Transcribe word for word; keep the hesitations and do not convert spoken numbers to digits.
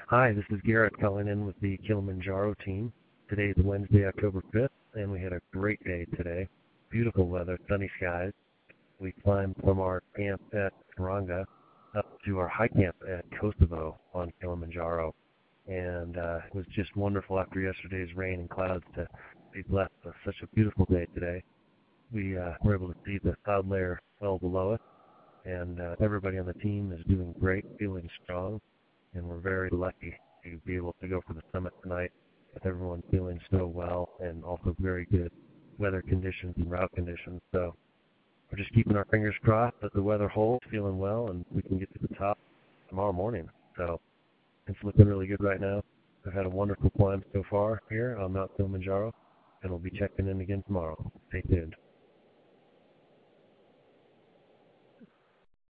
Hi, this is Garrett calling in with the Kilimanjaro team. Today is Wednesday, October fifth, and we had a great day today. Beautiful weather, sunny skies. We climbed from our camp at Taranga up to our high camp at Kosovo on Kilimanjaro. And uh, it was just wonderful after yesterday's rain and clouds to be blessed with such a beautiful day today. We uh, were able to see the cloud layer well below us, and uh, everybody on the team is doing great, feeling strong, and we're very lucky to be able to go for the summit tonight with everyone feeling so well and also very good weather conditions and route conditions. So we're just keeping our fingers crossed that the weather holds, feeling well, and we can get to the top tomorrow morning. So it's looking really good right now. I've had a wonderful climb so far here on Mount Kilimanjaro, and we'll be checking in again tomorrow. Stay tuned.